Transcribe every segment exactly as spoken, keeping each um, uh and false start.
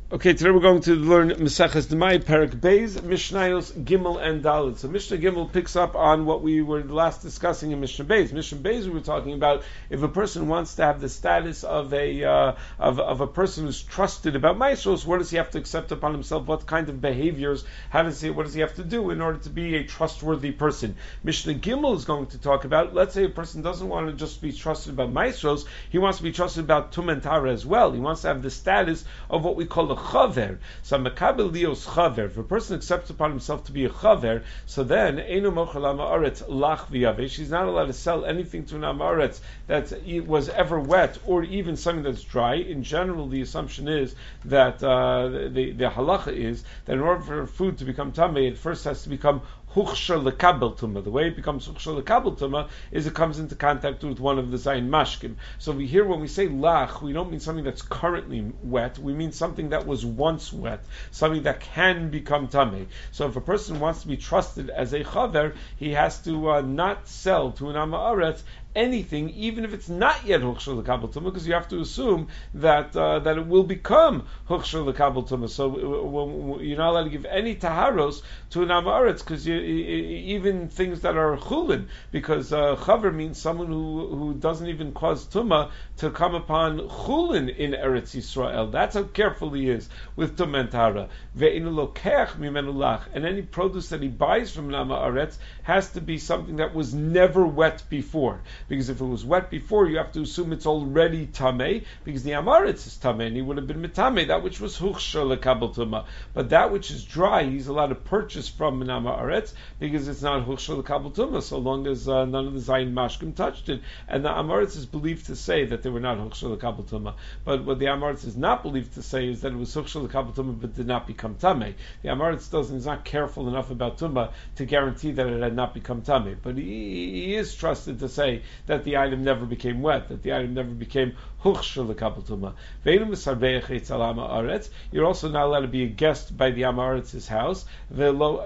Okay, today we're going to learn Maseches Demai, Perek Beis, Mishnayos Gimel and Dalet. So Mishnah Gimel picks up on what we were last discussing in Mishnah Beis. Mishnah Beis we were talking about if a person wants to have the status of a uh, of, of a person who's trusted about Maestros, what does he have to accept upon himself? What kind of behaviors? How does he? What does he have to do in order to be a trustworthy person? Mishnah Gimel is going to talk about. Let's say a person doesn't want to just be trusted about Maestros; he wants to be trusted about Tum and Tara as well. He wants to have the status of what we call a chaver. So makabel lios chaver. If a person accepts upon himself to be a chaver, so then einu mochel amaretz lach v'yavesh. He's not allowed to sell anything to an amaretz that was ever wet or even something that's dry. In general, the assumption is that uh, the the halacha is that in order for food to become tamei, it first has to become Huchshar lekabel tuma. The way it becomes huchshar lekabel tuma is it comes into contact with one of the zayin mashkim. So we hear when we say lach, we don't mean something that's currently wet. We mean something that was once wet, something that can become tamei. So if a person wants to be trusted as a chaver, he has to uh, not sell to an amaretz anything, even if it's not yet huchshar lekabel tuma, because you have to assume that uh, that it will become huchshar lekabel tuma. So uh, you're not allowed to give any taharos to an amaretz, because you even things that are chulin, because uh, chaver means someone who, who doesn't even cause tuma to come upon chulin in Eretz Yisrael. That's how careful he is with tum and tara. Ve'inu lokeach mimenu lach, and any produce that he buys from an amaretz has to be something that was never wet before, because if it was wet before, you have to assume it's already tamei, because the amaretz is tamei, and he would have been mitamei, that which was huchshar lekabel tuma. But that which is dry, he's allowed to purchase from an amaretz, because it's not huchshar lekabel tuma, so long as uh, none of the zayin mashkim touched it. And the amaretz is believed to say that they were not huchshar lekabel tuma. But what the amaretz is not believed to say is that it was huchshar lekabel tuma but did not become tamei. The amaretz doesn't is not careful enough about tuma to guarantee that it had not become tamei. But he, he is trusted to say that the item never became wet, that the item never became huchshar lekabel tuma. Ve'enu misarbeich etz al amaretz. You're also not allowed to be a guest by the amaretz's house. Ve'lo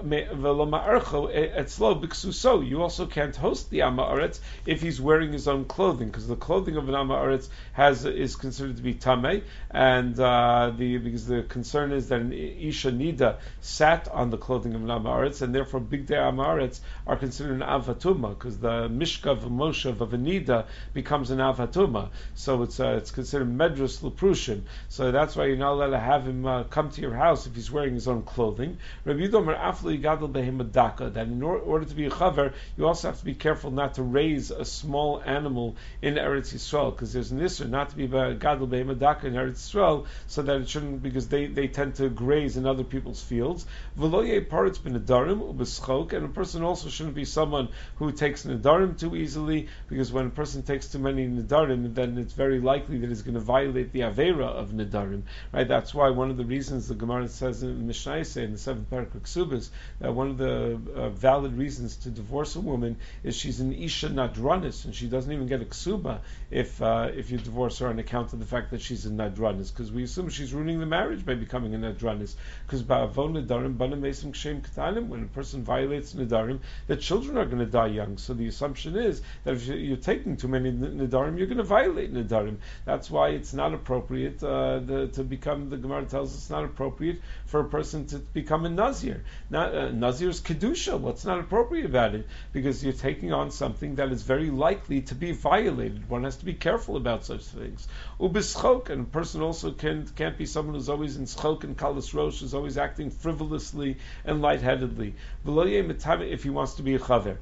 etzlo. You also can't host the amaretz if he's wearing his own clothing, because the clothing of an amaretz has is considered to be tamei, and uh, the because the concern is that an isha nida sat on the clothing of an amaretz, and therefore big day amaretz are considered an avatuma, because the mishkav moshav of a nida becomes an avatuma. So it's uh, it's considered medrus leprushim. So that's why you're not allowed to have him uh, come to your house if he's wearing his own clothing. Rabbi Yudomer afli gadol behem daka, that in order to be a chaver, you also have to be careful not to raise a small animal in Eretz Yisrael, because there's an issur not to be gadol behem daka in Eretz Yisrael, so that it shouldn't, because they, they tend to graze in other people's fields. V'lo paritz b'nedarim u'b'schok, and a person also shouldn't be someone who takes nedarim too easily, because when a person takes too many nedarim, then it's very likely that he's going to violate the avera of nedarim. Right? That's why one of the reasons the Gemara says in Mishnah in the seventh parak of Ksubas that one of the uh, valid reasons to divorce a woman is she's an isha nadranis, and she doesn't even get a ksuba if uh, if you divorce her on account of the fact that she's a nadranis, because we assume she's ruining the marriage by becoming a nadranis. Because ba'avon nedarim bana mesim kshem ketanim, when a person violates nedarim, the children are going to die young. So the assumption is that if you're taking too many nedarim, you're going to violate nedarim. That's why it's not appropriate uh, the, to become. The Gemara tells us it's not appropriate for a person to become a nazir. Not uh, nazir is kedusha. What's not appropriate about it? Because you're taking on something that is very likely to be violated. One has to be careful about such things. Ubischok, and a person also can can't be someone who's always in schok and kalas rosh, who's always acting frivolously and lightheadedly. If he wants to be a chaver,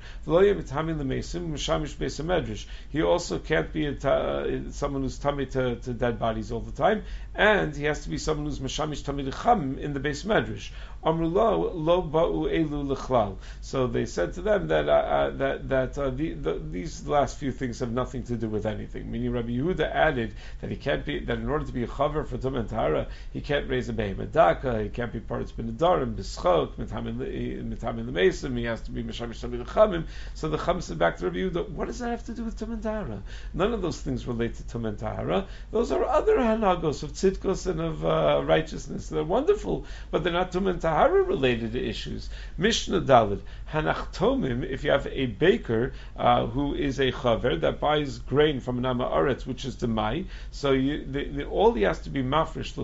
he also can't be a ta, someone who's tummy to, to dead bodies all the time, and he has to be someone who's mashamish tummy cham in the base medrash. Amrulo lo ba'u elu lechlal. So they said to them that uh, uh, that that uh, the, the, these last few things have nothing to do with anything. Meaning, Rabbi Yehuda added that he can't be that in order to be a chaver for tum and tahara, he can't raise a behemoth daka, he can't be part of b'nedarim, b'schok, mitamin l'mesim, he has to be mishamish tummy lechamim. So the chum said back to Rabbi Yehuda, what does that have to do with Tum and Tahara. None of those things relate to Tum and Tahara. Those are other hanagos of tzidkos and of uh, righteousness. They're wonderful, but they're not Tum and Tahara related issues. Mishnah Daled, Hanachtomim, if you have a baker uh, who is a chaver that buys grain from an Amma Aretz, which is Demai, so you, the, the, all he has to be mafresh,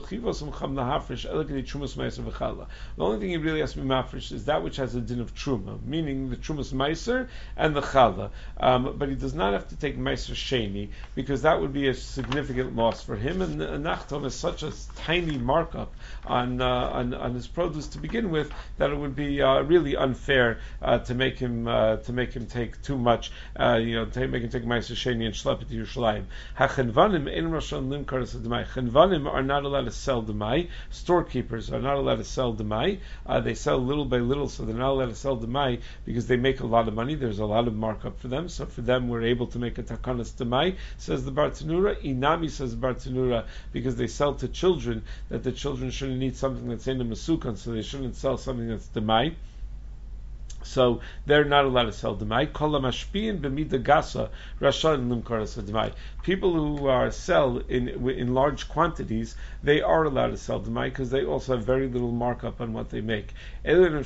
the only thing he really has to be mafresh is that which has a din of truma, meaning the trumas meiser and the chala. Um, but he does not have to take meiser sheni, because that would be a significant loss for him. And the nachtom is such a tiny markup on, uh, on on his produce to begin with that it would be uh, really unfair uh, to make him uh, to make him take too much. Uh, you know, to make him take meiser sheni and schlep it to Yerushalayim. Hachenvanim ein rashon limkar demai. Chenvanim are not allowed to sell demai. Storekeepers are not allowed to sell demai. Uh, they sell little by little, so they're not allowed to sell demai because they make a lot of money. There's a lot of markup for them. So for them, we're able to make a takanas demai. Says the Bartanura. Inami says Bartanura, because they sell to children, that the children shouldn't eat something that's in a masukan, so they shouldn't sell something that's demai. So they're not allowed to sell demai. Kol hamashpiin b'mida gasa rashan limkar demai. People who uh, sell in in large quantities, they are allowed to sell demai because they also have very little markup on what they make. Who are the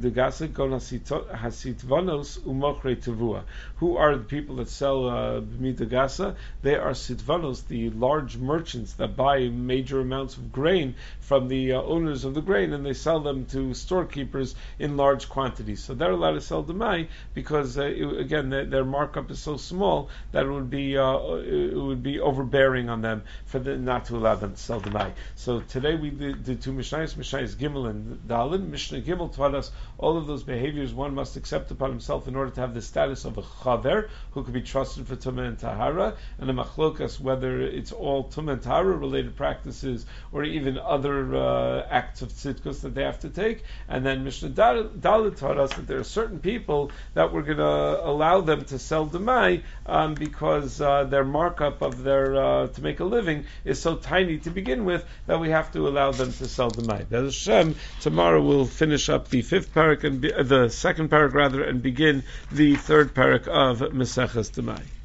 people that sell uh, b'mida gasa? They are sitvanos, the large merchants that buy major amounts of grain from the uh, owners of the grain, and they sell them to storekeepers in large quantities. So they're allowed to sell demai because uh, it, again their, their markup is so small that it would be uh, it would be overbearing on them for the, not to allow them to sell demai. So today we did, did two mishnayos, mishnayos Gimel and Dalin. Mishnah Gimel taught us all of those behaviors one must accept upon himself in order to have the status of a chaver who could be trusted for tumah and tahara, and a machlokas whether it's all tumah and tahara related practices or even other uh, acts of tzidkus that they have to take. And then Mishnah Dalin taught us that there are certain people that we're going to allow them to sell demai um, because uh, their markup of their uh, to make a living is so tiny to begin with that we have to allow them to sell demai. Be'ez Hashem, tomorrow we'll finish up the fifth parak and be, uh, the second parak rather, and begin the third parak of Maseches Demai.